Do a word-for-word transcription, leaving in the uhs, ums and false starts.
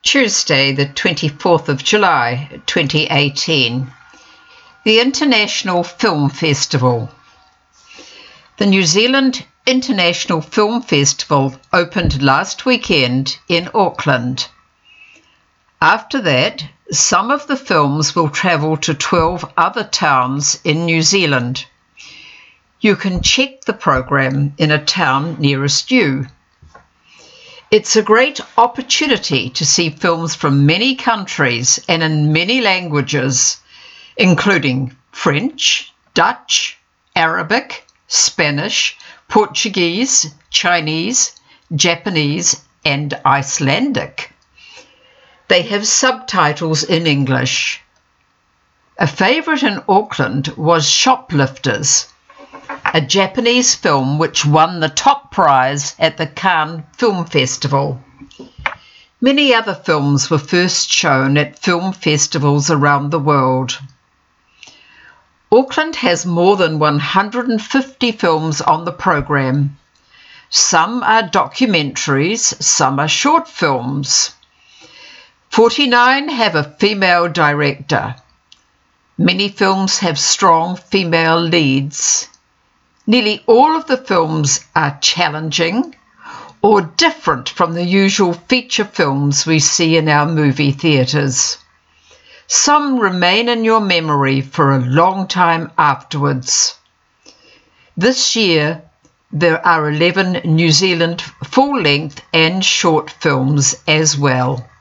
Tuesday, the twenty-fourth of July, twenty eighteen. The International Film Festival. The New Zealand International Film Festival opened last weekend in Auckland. After that, some of the films will travel to twelve other towns in New Zealand. You can check the program in a town nearest you. It's a great opportunity to see films from many countries and in many languages, including French, Dutch, Arabic, Spanish, Portuguese, Chinese, Japanese, and Icelandic. They have subtitles in English. A favourite in Auckland was Shoplifters, a Japanese film which won the top prize at the Cannes Film Festival. Many other films were first shown at film festivals around the world. Auckland has more than one hundred fifty films on the program. Some are documentaries, some are short films. forty-nine have a female director. Many films have strong female leads. Nearly all of the films are challenging or different from the usual feature films we see in our movie theatres. Some remain in your memory for a long time afterwards. This year, there are eleven New Zealand full-length and short films as well.